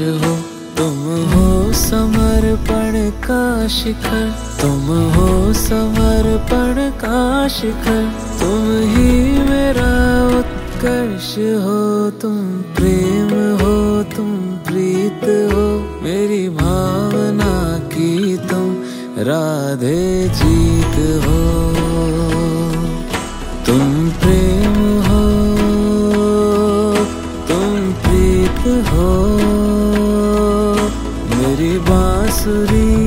हो। तुम हो समर्पण का शिखर, तुम हो समर्पण का शिखर। तुम ही मेरा उत्कर्ष हो, तुम प्रेम हो, तुम प्रीत हो, मेरी भावना की तुम राधे जीत हो। तुम प्रेम हो, तुम प्रीत हो, मेरी बांसुरी